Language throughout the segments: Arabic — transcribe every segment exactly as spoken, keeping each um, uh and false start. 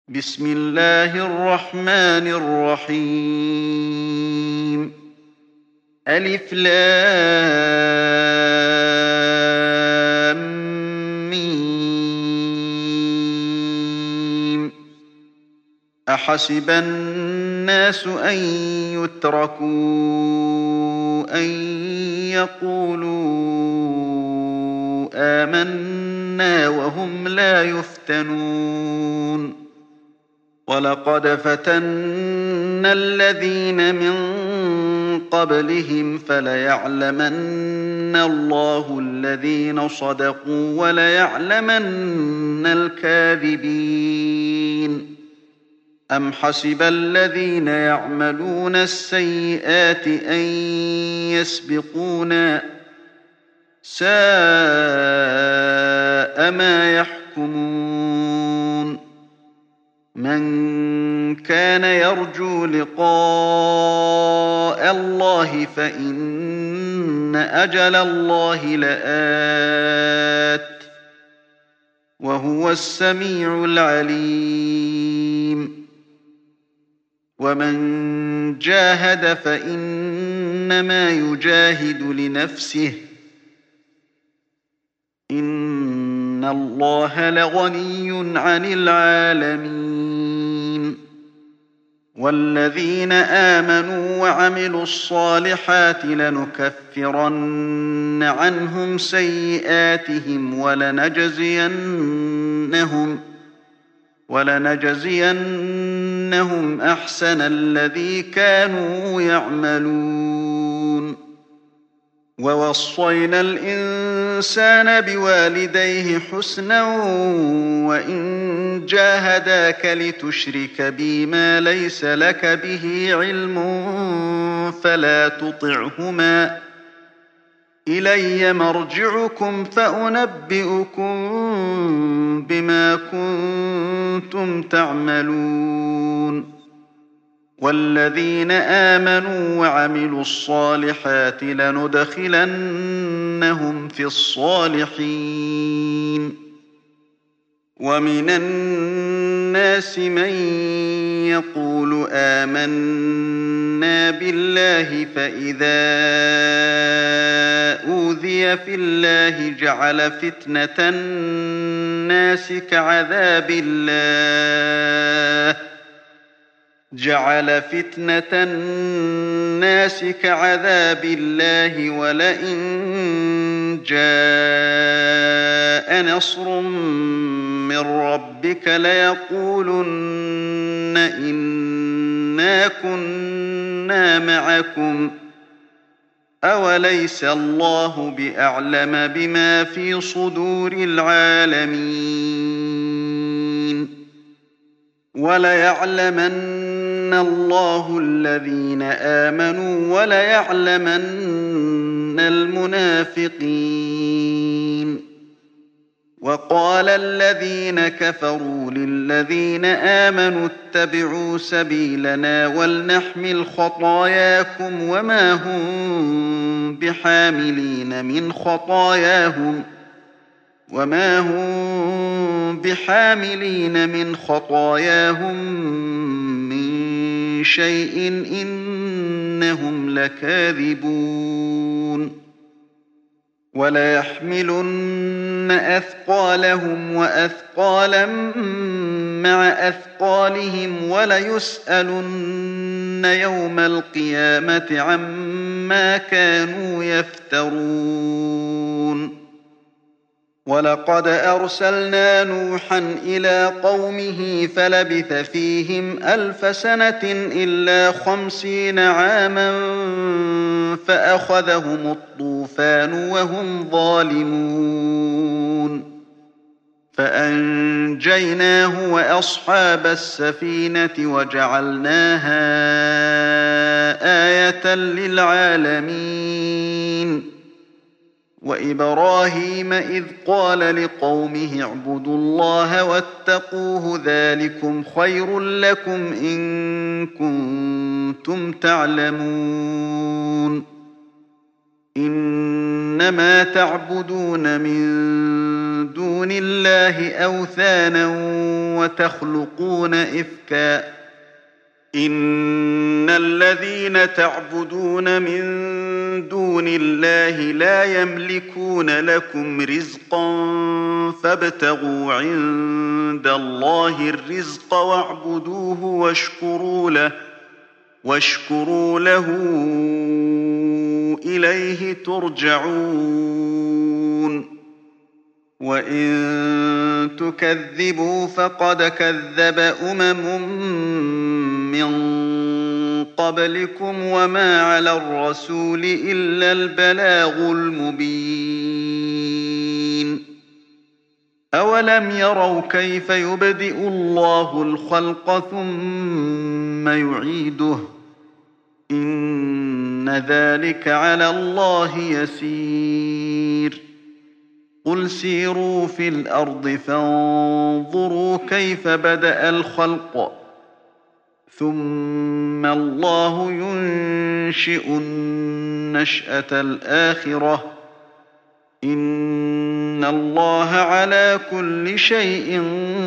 بسم الله الرحمن الرحيم. ألف لام ميم. أحسب الناس أن يتركوا أن يقولوا آمنا وهم لا يفتنون. ولقد فتنا الذين من قبلهم فليعلمن الله الذين صدقوا وليعلمن الكاذبين. أم حسب الذين يعملون السيئات أن يسبقونا ساء ما يحكمون. من كان يرجو لقاء الله فإن أجل الله لآت وهو السميع العليم. ومن جاهد فإنما يجاهد لنفسه إن الله لغني عن العالمين. والذين آمنوا وعملوا الصالحات لنكفرن عنهم سيئاتهم ولنجزينهم ولنجزينهم أحسن الذي كانوا يعملون. ووصينا الإنسان بوالديه حسنا وإن جاهداك لتشرك بي ما ليس لك به علم فلا تطعهما إلي مرجعكم فأنبئكم بما كنتم تعملون. والذين آمنوا وعملوا الصالحات لندخلنهم في الصالحين. ومن الناس من يقول آمنا بالله فإذا أوذي في الله جعل فتنة الناس كعذاب الله جعل فتنة الناس كعذاب الله ولئن جاء نصر من ربك ليقولن إنا كنا معكم أوليس الله بأعلم بما في صدور العالمين. وليعلمن الله الذين آمنوا وليعلمن المنافقين. وقال الذين كفروا للذين آمنوا اتبعوا سبيلنا ولنحمل خطاياكم وما هم بحاملين من خطاياهم وما هم بحاملين من خطاياهم من شيء إنهم لكاذبون. وليحملن أثقالهم وأثقالا مع أثقالهم وليسألن يوم القيامة عما كانوا يفترون. ولقد أرسلنا نوحا إلى قومه فلبث فيهم ألف سنة إلا خمسين عاما فأخذهم الطوفان وهم ظالمون. فأنجيناه وأصحاب السفينة وجعلناها آية للعالمين. وإبراهيم إذ قال لقومه اعبدوا الله واتقوه ذلكم خير لكم إن كنتم تعلمون. إنما تعبدون من دون الله أوثانا وتخلقون إفكا إن الذين تعبدون من دون الله لا يملكون لكم رزقا فابتغوا عند الله الرزق واعبدوه واشكروا له واشكروا له إليه ترجعون وإن تكذبوا فقد كذب أمم من قبلكم وما على الرسول إلا البلاغ المبين أولم يروا كيف يبدئ الله الخلق ثم يعيده إن ذلك على الله يسير قل سيروا في الأرض فانظروا كيف بدأ الخلق ثم الله ينشئ النشأة الآخرة إن الله على كل شيء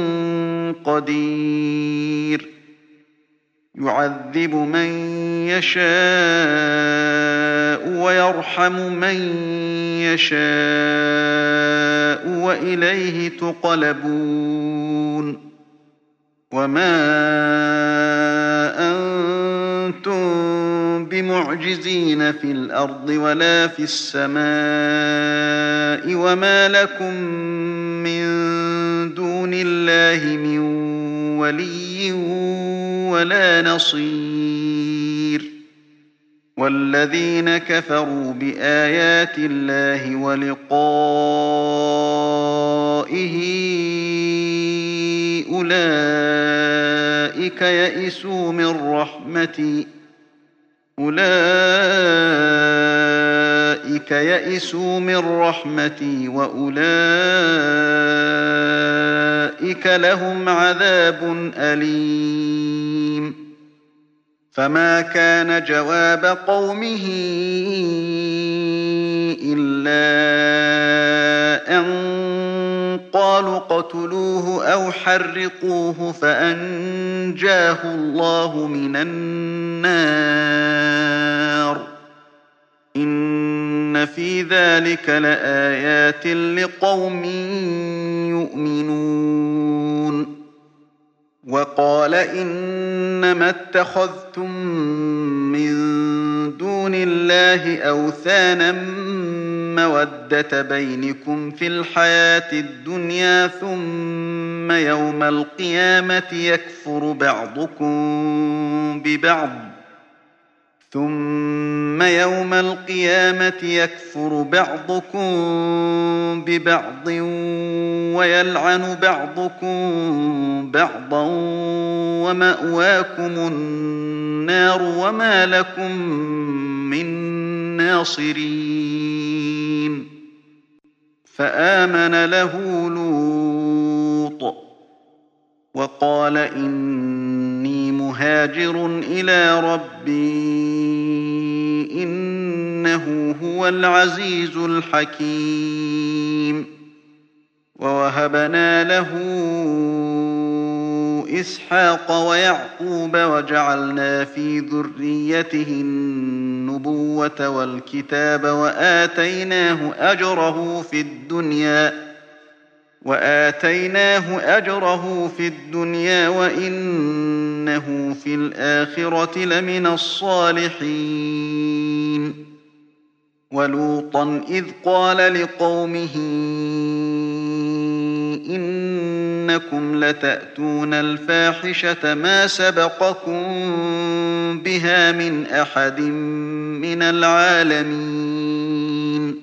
قدير يعذب من يشاء ويرحم من يشاء وإليه تقلبون وما أنتم بمعجزين في الأرض ولا في السماء وما لكم من دون الله من ولي ولا نصير والذين كفروا بآيات الله ولقائه أولئك يئسوا من رحمتي أولئك يئسوا من رحمتي وأولئك لهم عذاب أليم فما كان جواب قومه إلا أن قالوا اقتلوه أو حرقوه فأنجاه الله من النار إن في ذلك لآيات لقوم يؤمنون وقال إنما اتخذتم من دون الله أوثانا مودة بينكم في الحياة الدنيا ثم يوم القيامة يكفر بعضكم ببعض ثم يوم القيامة يكفر بعضكم ببعض ويلعن بعضكم بعضا ومأواكم النار وما لكم من ناصرين فآمن له لوط وقال إني مهاجر إلى ربي إنه هو العزيز الحكيم ووهبنا له إسحاق ويعقوب وجعلنا في ذريته النبوة والكتاب وآتيناه أجره في الدنيا وآتيناه أجره في الدنيا وإنه في الآخرة لمن الصالحين ولوطا إذ قال لقومه إنكم لتأتون الفاحشة ما سبقكم بها من أحد من العالمين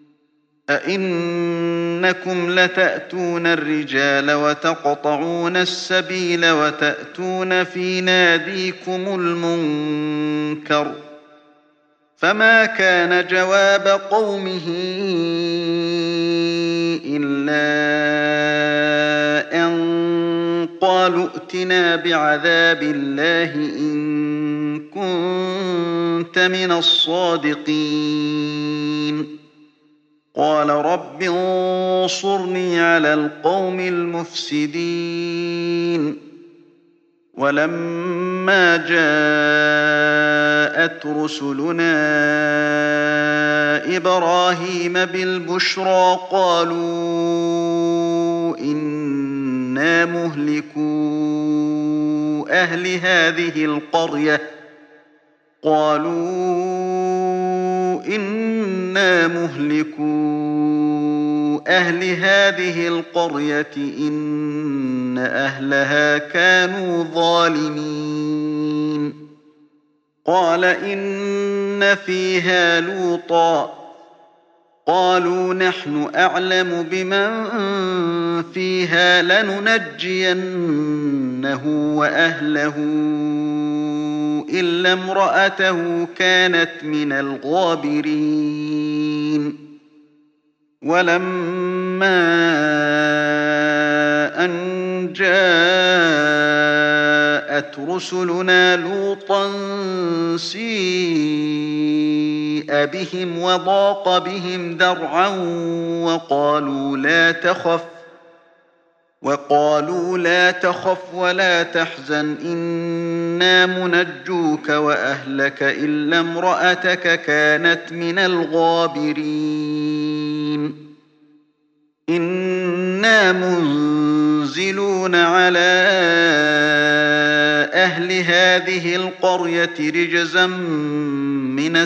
أئنكم لتأتون الرجال وتقطعون السبيل وتأتون في ناديكم المنكر فما كان جواب قومه إلا أن قالوا ائتنا بعذاب الله إن كنت من الصادقين قال رب انصرني على القوم المفسدين ولما جاءت رسلنا إبراهيم بالبشرى قالوا إنا مهلكو أهل هذه القرية قالوا إنا مهلكو أهل هذه القرية إن أهلها كانوا ظالمين قال إن فيها لوطا قالوا نحن أعلم بمن فيها لننجينه وأهله إلا امرأته كانت من الغابرين ولما أن جاءت رسلنا لوطا سيء بهم وضاق بهم ذرعا وقالوا لا تخف وقالوا لا تخف ولا تحزن إنا منجوك وأهلك إلا امرأتك كانت من الغابرين إنا منزلون على أهل هذه القرية رجزا من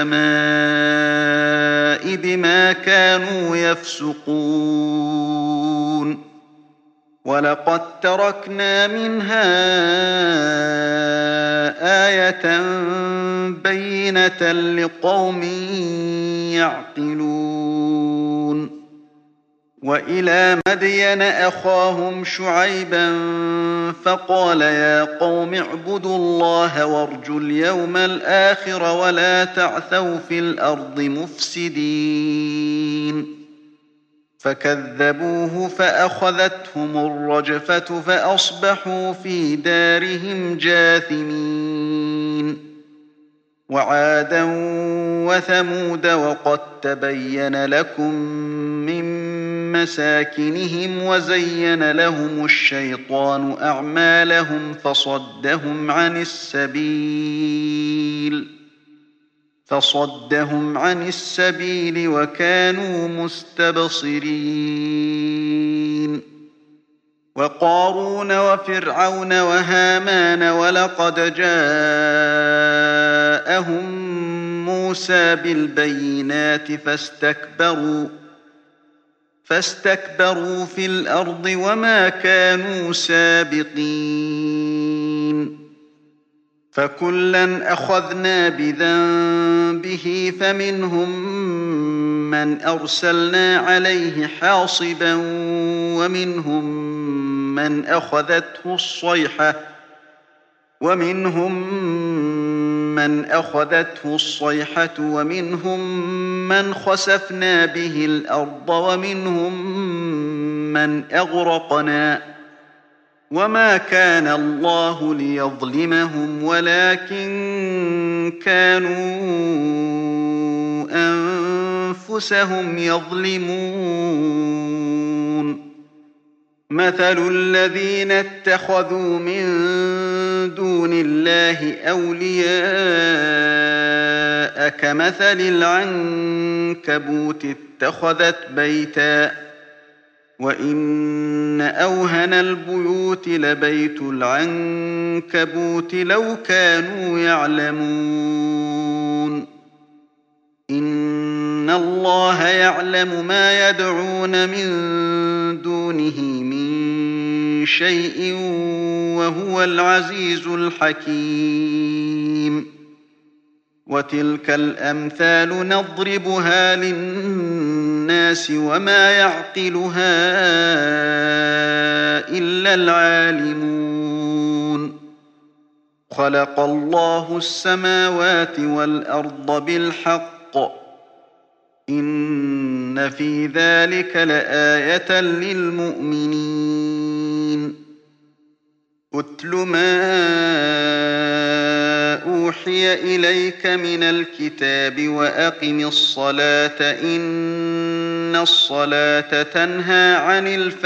السماء بما كانوا يفسقون ولقد تركنا منها آية بينة لقوم يعقلون وإلى مدين أخاهم شعيبا فقال يا قوم اعبدوا الله وارجوا اليوم الآخر ولا تعثوا في الأرض مفسدين فكذبوه فأخذتهم الرجفة فأصبحوا في دارهم جاثمين وعادا وثمود وقد تبين لكم من مساكنهم وزين لهم الشيطان أعمالهم فصدهم عن السبيل فصدهم عن السبيل وكانوا مستبصرين وقارون وفرعون وهامان ولقد جاءهم موسى بالبينات فاستكبروا فاستكبروا في الأرض وما كانوا سابقين فكلا أخذنا بذنبه فمنهم من أرسلنا عليه حاصبا ومنهم من أخذته الصيحة ومنهم من أخذته الصيحة ومنهم من خسفنا به الأرض ومنهم من أغرقنا وما كان الله ليظلمهم ولكن كانوا أنفسهم يظلمون مثل الذين اتخذوا من دون الله أولياء كمثل العنكبوت اتخذت بيتا وإن أوهن البيوت لبيت العنكبوت لو كانوا يعلمون إن الله يعلم ما يدعون من دونه من شيء وهو العزيز الحكيم وتلك الأمثال نضربها للناس وما يعقلها إلا العالمون خلق الله السماوات والأرض بالحق إن في ذلك لآية للمؤمنين أتل ما أوحي إليك من الكتاب وأقم الصلاة إن الصلاة تنهى عن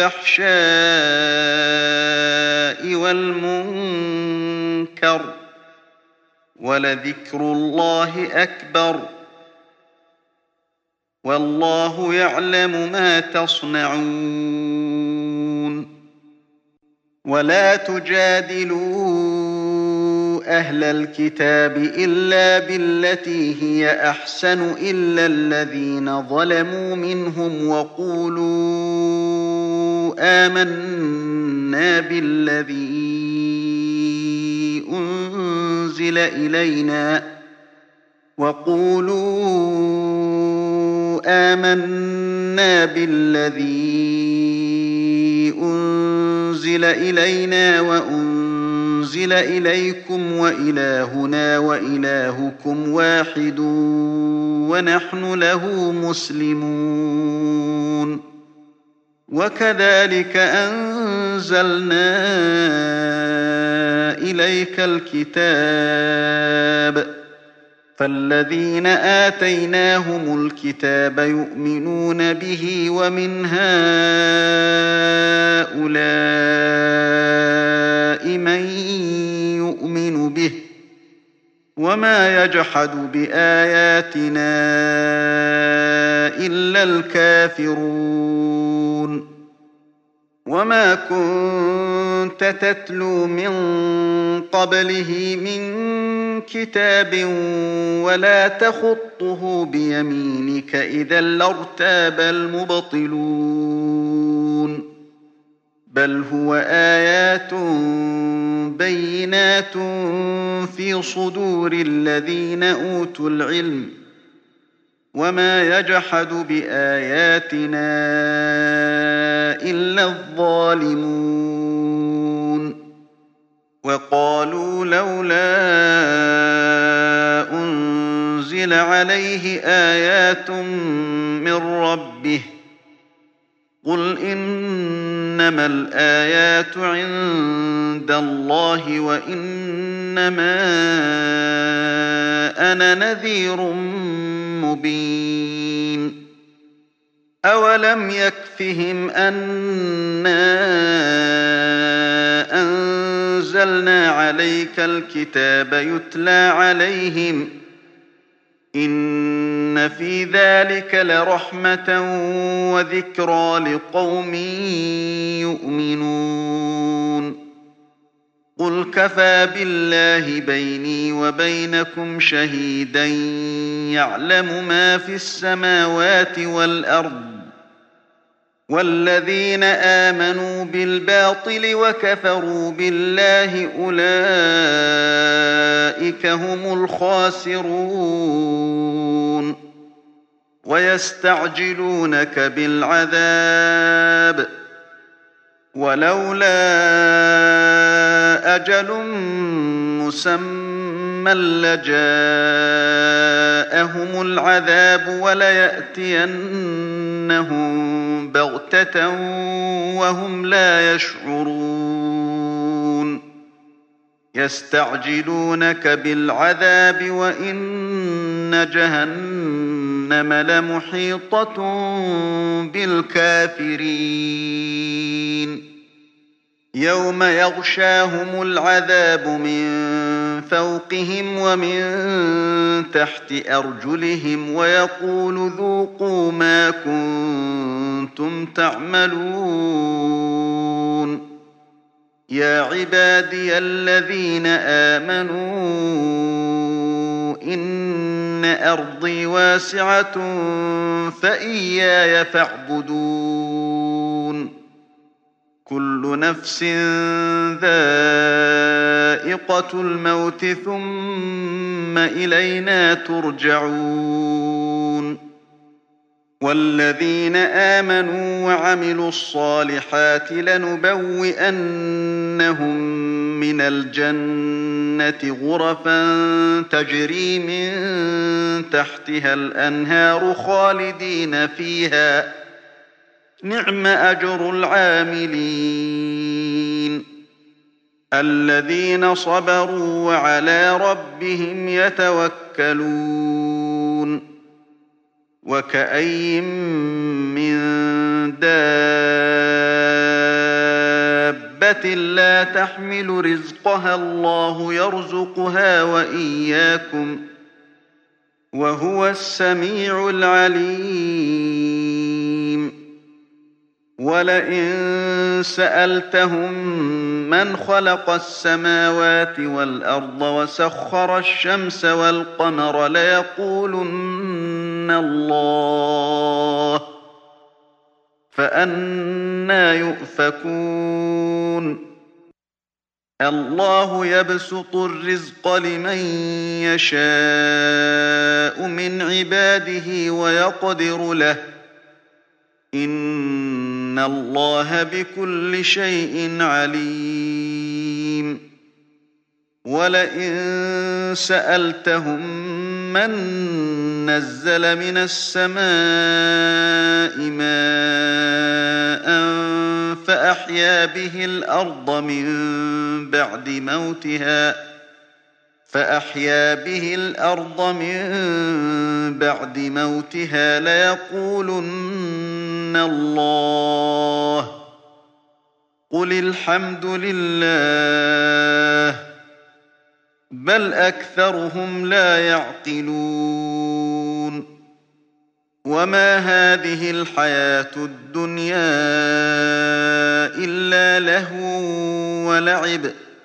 الفحشاء والمنكر ولذكر الله أكبر والله يعلم ما تصنعون ولا تجادلوا أهل الكتاب إلا بالتي هي أحسن إلا الذين ظلموا منهم وقولوا آمنا بالذي أنزل إلينا وقولوا آمنا بالذي أنزل إلينا وأنزل إليكم وإلهنا وإلهكم واحد ونحن له مسلمون وكذلك أنزلنا إليك الكتاب فالذين آتيناهم الكتاب يؤمنون به ومن هؤلاء من يؤمن به وما يجحد بآياتنا إلا الكافرون وما كنت تتلو من قبله من كتاب ولا تخطه بيمينك إذا لارتاب المبطلون بل هو آيات بينات في صدور الذين أوتوا العلم وما يجحد بآياتنا إلا الظالمون وقالوا لولا أنزل عليه آيات من ربه قل إنما الآيات عند الله وإنما أنا نذير مبين أولم يكفهم أنا أنزلنا عليك الكتاب يتلى عليهم إن في ذلك لرحمة وذكرى لقوم يؤمنون قل كفى بالله بيني وبينكم شهيدا يعلم ما في السماوات والأرض والذين آمنوا بالباطل وكفروا بالله أولئك هم الخاسرون ويستعجلونك بالعذاب ولولا أجل مسمى لجاءهم العذاب وليأتينهم بغتة وهم لا يشعرون يستعجلونك بالعذاب وإن جهنم لمحيطة بالكافرين يوم يغشاهم العذاب من فوقهم ومن تحت أرجلهم ويقول ذوقوا ما كنتم تعملون يا عبادي الذين آمنوا إن أرضي واسعة فإياي فاعبدون كل نفس ذائقة الموت ثم إلينا ترجعون والذين آمنوا وعملوا الصالحات لنبوئنهم من الجنة غرفا تجري من تحتها الأنهار خالدين فيها نعم أجر العاملين الذين صبروا وعلى ربهم يتوكلون وكأي من دابة لا تحمل رزقها الله يرزقها وإياكم وهو السميع العليم ولئن سألتهم من خلق السماوات والأرض وسخر الشمس والقمر ليقولن الله فأنى يؤفكون الله يبسط الرزق لمن يشاء من عباده ويقدر له إن الله بكل شيء عليم ولئن سألتهم من نزل من السماء ماء فأحيا به الأرض من بعد موتها فأحيا به الأرض من بعد موتها ليقولن الله قل الحمد لله بل أكثرهم لا يعقلون وما هذه الحياة الدنيا إلا لهو ولعب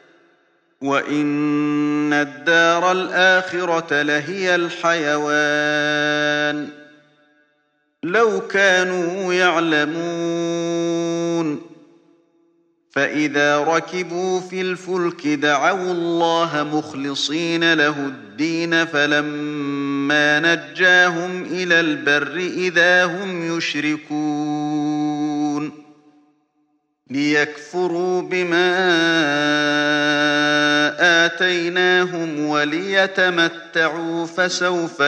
وإن الدار الآخرة لهي الحيوان لو كانوا يعلمون فإذا ركبوا في الفلك دعوا الله مخلصين له الدين فلما نجاهم إلى البر إذا هم يشركون ليكفروا بما آتيناهم وليتمتعوا فسوف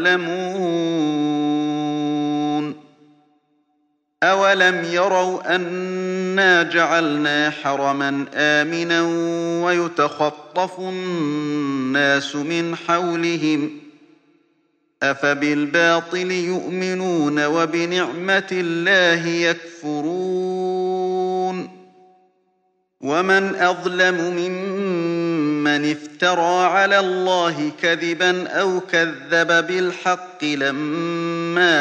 يعلمون أولم يروا أنا جعلنا حرما آمنا ويتخطف الناس من حولهم أفبالباطل يؤمنون وبنعمة الله يكفرون ومن أظلم ممن افترى على الله كذبا أو كذب بالحق لما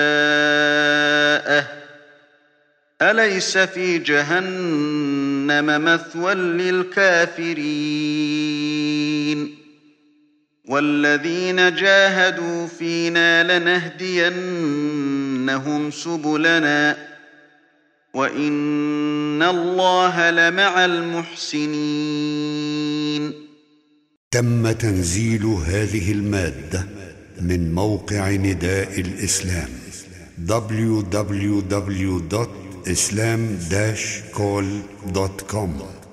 جاءه أليس في جهنم مثوى للكافرين والذين جاهدوا فينا لنهدينهم سبلنا وإن الله لمع المحسنين. تم تنزيل هذه المادة من موقع نداء الإسلام دبليو دبليو دبليو دوت إسلام داش كول دوت كوم.